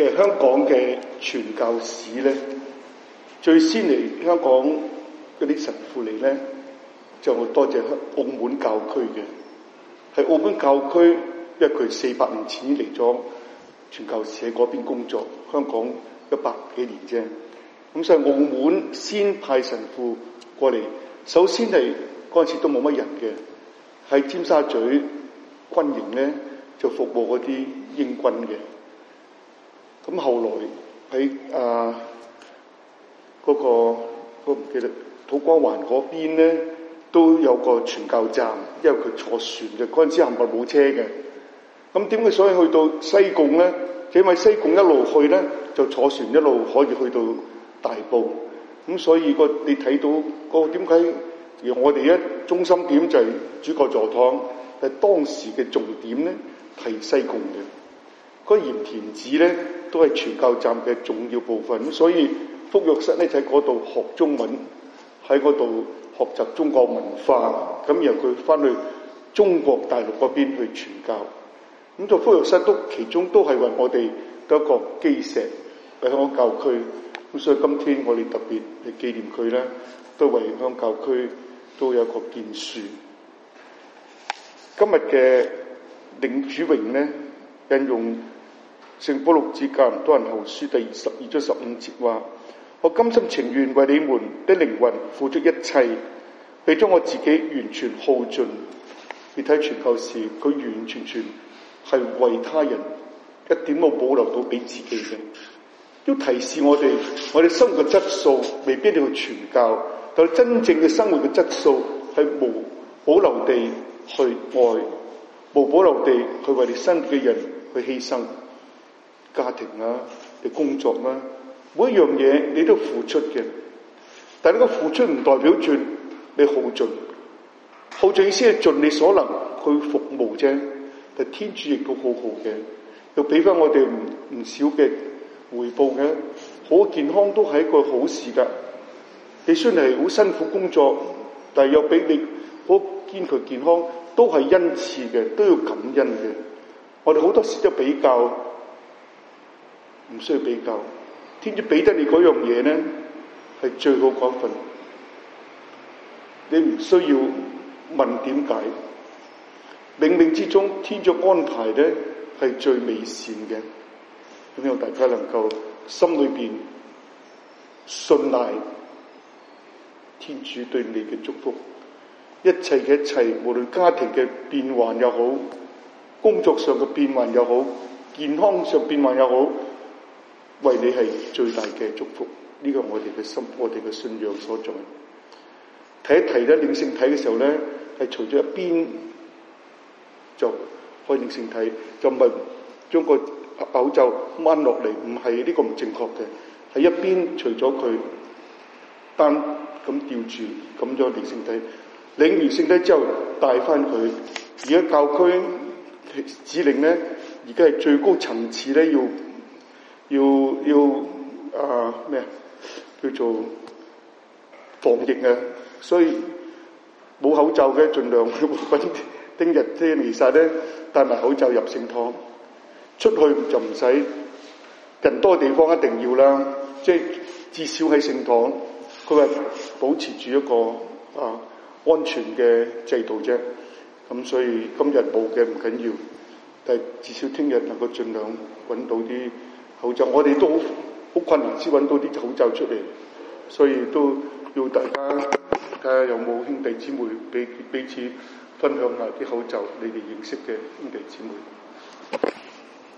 其實香港嘅傳教士咧，最先嚟香港嗰啲神父嚟咧，就多謝澳門教區嘅。喺澳門教區，因為佢400年前已嚟咗傳教士喺嗰邊工作，香港100幾年啫。咁所以澳門先派神父過嚟，首先係嗰陣時都冇乜人嘅，喺尖沙咀軍營咧就服務嗰啲英軍嘅。咁後來喺嗰個唔記得土瓜灣嗰邊咧都有個傳教站，因為佢坐船嘅，嗰陣時冚唪唥冇車嘅。咁點解所以去到西貢咧？因為西貢一路去咧就坐船一路可以去到大埔。咁所以你睇到個點解？而我哋一中心點就係主教座堂，但係當時嘅重點咧係西貢嘅。嗰鹽田梓咧都係傳教站嘅重要部分，咁所以福若瑟咧就喺嗰度學中文，喺嗰度學習中國文化，咁然後佢翻去中國大陸嗰邊去傳教。咁就福若瑟其中都係為我哋一個基石喺香港教區。咁所以今天我哋特別嚟紀念佢咧，都為香港教區都有一個建樹。今日嘅領主榮咧引用聖保祿致格林多人後書第12章15節話：我甘心情願為你們的靈魂付出一切，並將我自己完全耗盡。你睇傳教士，佢完完全全係為他人，一點都保留到俾自己嘅。要提示我哋生活嘅質素未必要去傳教，但係真正嘅生活嘅質素係無保留地去愛，無保留地去為你身邊嘅人去犧牲。家庭啊，你工作啊，每一樣嘢你都付出嘅，但係呢個付出唔代表住你耗盡，耗盡意思係盡你所能去服務啫。但天主亦都好好嘅，又俾翻我哋唔少嘅回報嘅，好健康都係一個好事㗎。你雖然係好辛苦工作，但係又俾你好堅強健康，都係恩賜嘅，都要感恩嘅。我哋好多時都比較。唔需要比較，天主俾得你嗰樣嘢咧，係最好嗰份。你唔需要問點解，冥冥之中天主安排咧係最美善嘅。咁希望大家能夠心裏邊信賴天主對你嘅祝福，一切嘅一切，無論家庭嘅變幻又好，工作上嘅變幻又好，健康上變幻又好，為你係最大嘅祝福，呢個我哋嘅心，我哋嘅信仰所在。提一提咧，領聖體嘅時候咧，係除咗一邊就開領聖體，就唔係將個口罩掹落嚟，唔係，呢個唔正確嘅，係一邊除咗佢單咁吊住，咁咗領聖體。領完聖體之後帶翻佢。而家教區指令咧，而家係最高層次咧，要叫做防疫啊，所以冇口罩嘅盡量揾聽日即係彌撒咧戴埋口罩入聖堂，出去就唔使，人多地方一定要啦，即係至少喺聖堂佢係保持住一個安全嘅制度啫。咁所以今日冇嘅唔緊要，但係至少聽日能夠盡量揾到啲口罩，我哋都好困難先揾到啲口罩出嚟，所以都要大家睇下有冇兄弟姊妹彼此分享下啲口罩，你哋認識嘅兄弟姊妹。